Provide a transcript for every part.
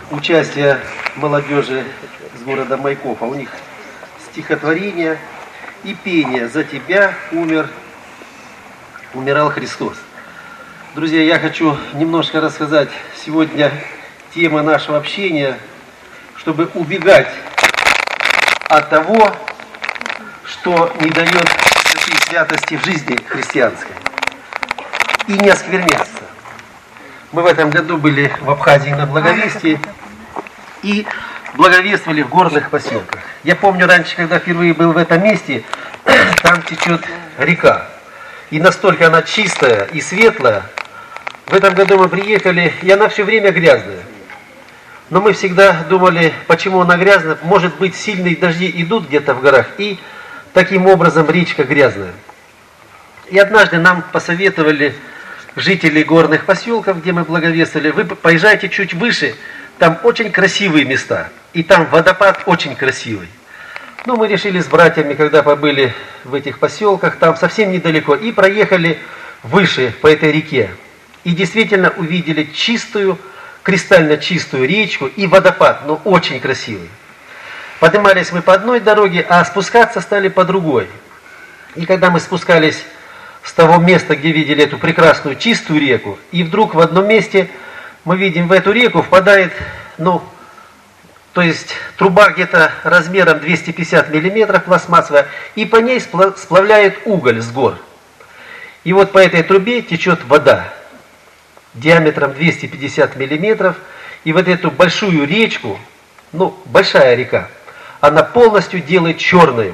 участия молодежи с города Майкопа. У них стихотворение и пение «За тебя умирал Христос». Друзья, я хочу немножко рассказать сегодня тему нашего общения, чтобы убегать от того, что не дает этой святости в жизни христианской, и не оскверняться. Мы в этом году были в Абхазии на Благовестии и благовествовали в горных поселках. Я помню раньше, когда впервые был в этом месте, там течет река. И настолько она чистая и светлая. В этом году мы приехали, и она все время грязная. Но мы всегда думали, почему она грязная. Может быть, сильные дожди идут где-то в горах, и таким образом речка грязная. И однажды нам посоветовали жители горных поселков, где мы благовествовали: вы поезжайте чуть выше, там очень красивые места, и там водопад очень красивый. Но мы решили с братьями, когда побыли в этих поселках, там совсем недалеко, и проехали выше по этой реке. И действительно увидели чистую, кристально чистую речку и водопад, но очень красивый. Поднимались мы по одной дороге, а спускаться стали по другой. И когда мы спускались с того места, где видели эту прекрасную чистую реку, и вдруг в одном месте мы видим, в эту реку впадает, то есть труба где-то размером 250 миллиметров пластмассовая, и по ней сплавляет уголь с гор. И вот по этой трубе течет вода диаметром 250 миллиметров, и вот эту большую речку, большая река, она полностью делает черную.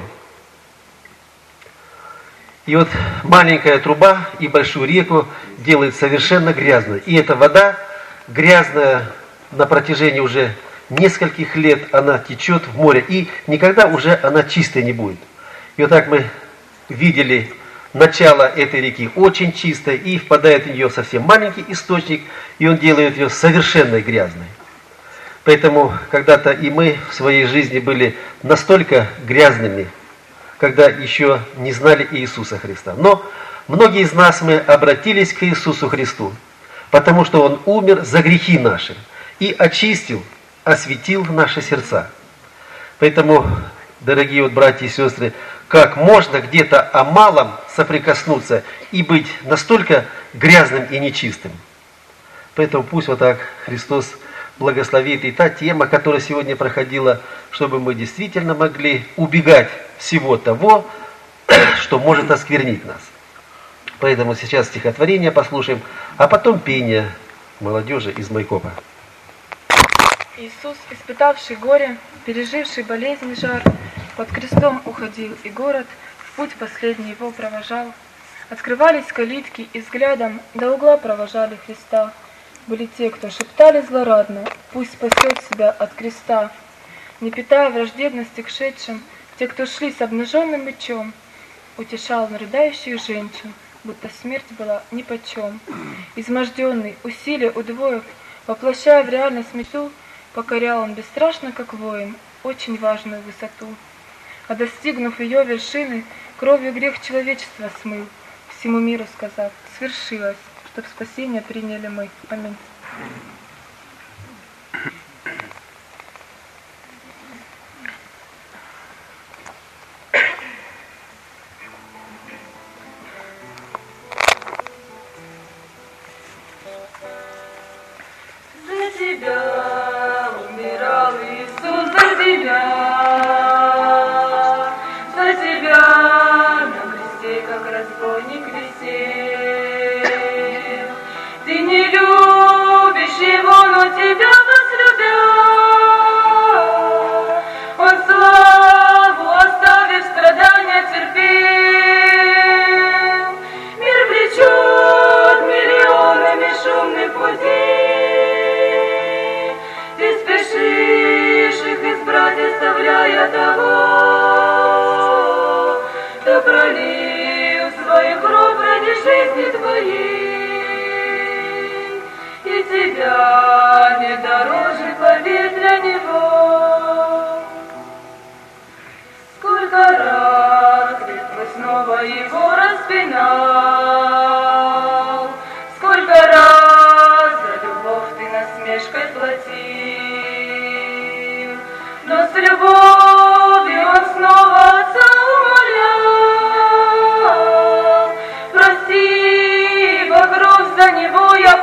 И вот маленькая труба и большую реку делает совершенно грязной. И эта вода грязная на протяжении уже нескольких лет, она течет в море, и никогда уже она чистой не будет. И вот так мы видели начало этой реки очень чистой, и впадает в нее совсем маленький источник, и он делает ее совершенно грязной. Поэтому когда-то и мы в своей жизни были настолько грязными, когда еще не знали Иисуса Христа. Но многие из нас мы обратились к Иисусу Христу, потому что Он умер за грехи наши и очистил, осветил наши сердца. Поэтому, дорогие братья и сестры, как можно где-то о малом соприкоснуться и быть настолько грязным и нечистым? Поэтому пусть вот так Христос благословит и та тема, которая сегодня проходила, чтобы мы действительно могли убегать всего того, что может осквернить нас. Поэтому сейчас стихотворение послушаем, а потом пение молодежи из Майкопа. Иисус, испытавший горе, переживший болезнь и жар, под крестом уходил, и город в путь последний его провожал. Открывались калитки, и взглядом до угла провожали Христа. Были те, кто шептали злорадно: пусть спасет себя от креста. Не питая враждебности к шедшим, те, кто шли с обнаженным мечом, утешал рыдающих женщин, будто смерть была нипочем. Изможденный, усилия удвоив, воплощая в реальность мечту, покорял он бесстрашно, как воин, очень важную высоту. А достигнув ее вершины, кровью грех человечества смыл, всему миру сказав: свершилось, чтоб спасение приняли мы. Аминь. За тебя умирал Иисус, за тебя на кресте, как разбойник висел. Ты не любишь его, но тебя возлюбя, он славу оставив, страдания терпел. Мир влечет миллионами шумных путей, ты спешишь их избрать, оставляя того, кто пролил свою кровь ради жизни твоей, и тебя не дороже, поверь, для него. Сколько раз крест твой снова его распинал, сколько раз за любовь ты насмешкой платил. с любовью он снова отца умолял. Прости, ибо кровь за него я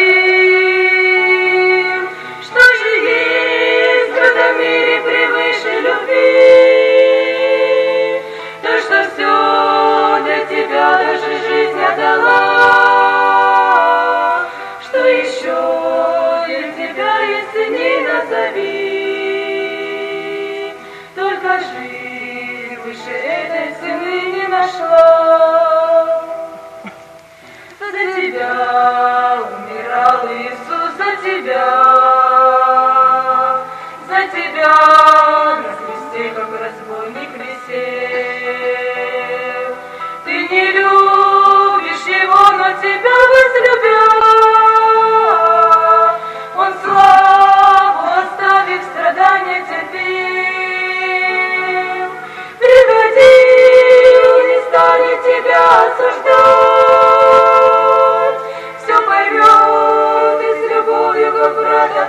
пролил. Что же есть в этом мире превыше любви? То, что все для тебя даже жизнь отдала. Что еще для тебя, если не назови? Только жизнь выше этой цены не нашла. За тебя умирал Иисус, за тебя на кресте, как разбойник висел. Ты не любишь его, но тебя возлюбил. Он славу оставив, страдания терпел. Приходи, он не станет тебя осуждать. Все поймет и с любовью, как брата,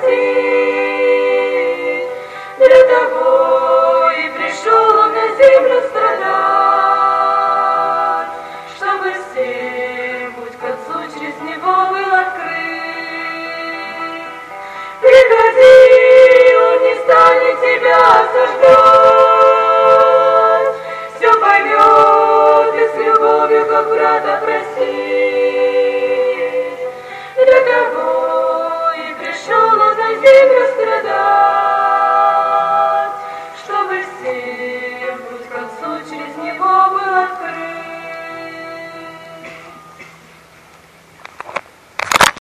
простит. Для того и пришел он на землю страдать, чтобы всем путь к Отцу через него был открыт. Приходи, он не станет тебя осуждать. Все поймет и с любовью, как брата, простит.